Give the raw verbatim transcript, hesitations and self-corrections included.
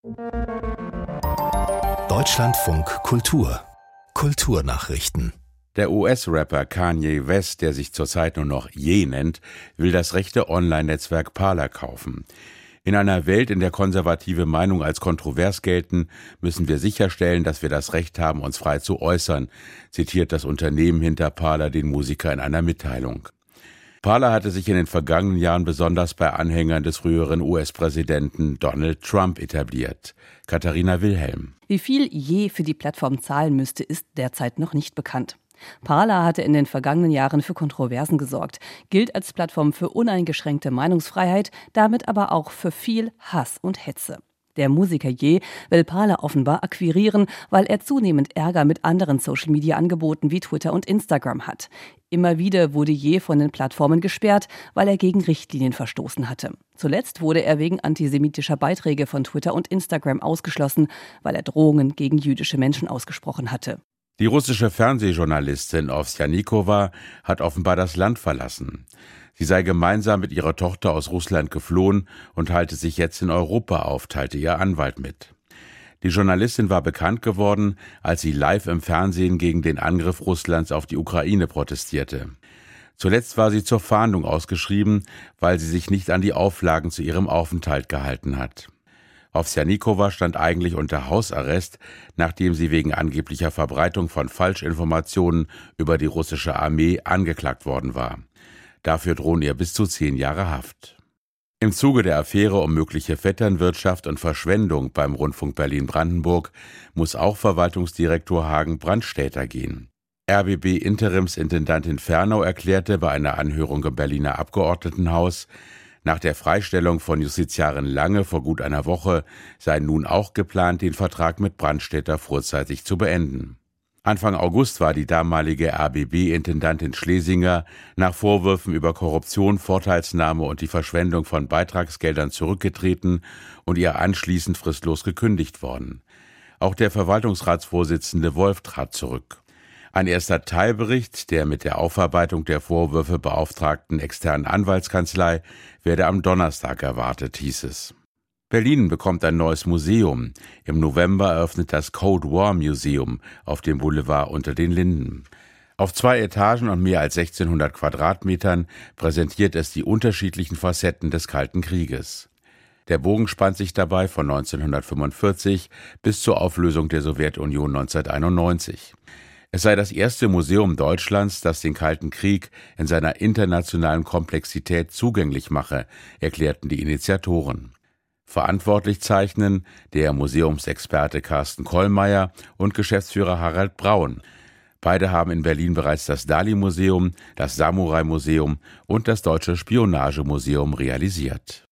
Deutschlandfunk Kultur Kulturnachrichten. Der U S-Rapper Kanye West, der sich zurzeit nur noch Ye nennt, will das rechte Online-Netzwerk Parler kaufen. In einer Welt, in der konservative Meinungen als kontrovers gelten, müssen wir sicherstellen, dass wir das Recht haben, uns frei zu äußern, zitiert das Unternehmen hinter Parler den Musiker in einer Mitteilung. Parler hatte sich in den vergangenen Jahren besonders bei Anhängern des früheren U S-Präsidenten Donald Trump etabliert. Katharina Wilhelm. Wie viel Ye für die Plattform zahlen müsste, ist derzeit noch nicht bekannt. Parler hatte in den vergangenen Jahren für Kontroversen gesorgt, gilt als Plattform für uneingeschränkte Meinungsfreiheit, damit aber auch für viel Hass und Hetze. Der Musiker Ye will Parler offenbar akquirieren, weil er zunehmend Ärger mit anderen Social-Media-Angeboten wie Twitter und Instagram hat. Immer wieder wurde Ye von den Plattformen gesperrt, weil er gegen Richtlinien verstoßen hatte. Zuletzt wurde er wegen antisemitischer Beiträge von Twitter und Instagram ausgeschlossen, weil er Drohungen gegen jüdische Menschen ausgesprochen hatte. Die russische Fernsehjournalistin Ovsjannikowa hat offenbar das Land verlassen. Sie sei gemeinsam mit ihrer Tochter aus Russland geflohen und halte sich jetzt in Europa auf, teilte ihr Anwalt mit. Die Journalistin war bekannt geworden, als sie live im Fernsehen gegen den Angriff Russlands auf die Ukraine protestierte. Zuletzt war sie zur Fahndung ausgeschrieben, weil sie sich nicht an die Auflagen zu ihrem Aufenthalt gehalten hat. Ovsjannikowa stand eigentlich unter Hausarrest, nachdem sie wegen angeblicher Verbreitung von Falschinformationen über die russische Armee angeklagt worden war. Dafür drohen ihr bis zu zehn Jahre Haft. Im Zuge der Affäre um mögliche Vetternwirtschaft und Verschwendung beim Rundfunk Berlin-Brandenburg muss auch Verwaltungsdirektor Hagen Brandstätter gehen. R B B-Interimsintendantin Fernau erklärte bei einer Anhörung im Berliner Abgeordnetenhaus, nach der Freistellung von Justiziarin Lange vor gut einer Woche sei nun auch geplant, den Vertrag mit Brandstätter vorzeitig zu beenden. Anfang August war die damalige R B B-Intendantin Schlesinger nach Vorwürfen über Korruption, Vorteilsnahme und die Verschwendung von Beitragsgeldern zurückgetreten und ihr anschließend fristlos gekündigt worden. Auch der Verwaltungsratsvorsitzende Wolf trat zurück. Ein erster Teilbericht der mit der Aufarbeitung der Vorwürfe beauftragten externen Anwaltskanzlei werde am Donnerstag erwartet, hieß es. Berlin bekommt ein neues Museum. Im November eröffnet das Cold War Museum auf dem Boulevard Unter den Linden. Auf zwei Etagen und mehr als sechzehnhundert Quadratmetern präsentiert es die unterschiedlichen Facetten des Kalten Krieges. Der Bogen spannt sich dabei von neunzehnhundertfünfundvierzig bis zur Auflösung der Sowjetunion neunzehnhunderteinundneunzig. Es sei das erste Museum Deutschlands, das den Kalten Krieg in seiner internationalen Komplexität zugänglich mache, erklärten die Initiatoren. Verantwortlich zeichnen der Museumsexperte Carsten Kollmeier und Geschäftsführer Harald Braun. Beide haben in Berlin bereits das Dali-Museum, das Samurai-Museum und das Deutsche Spionagemuseum realisiert.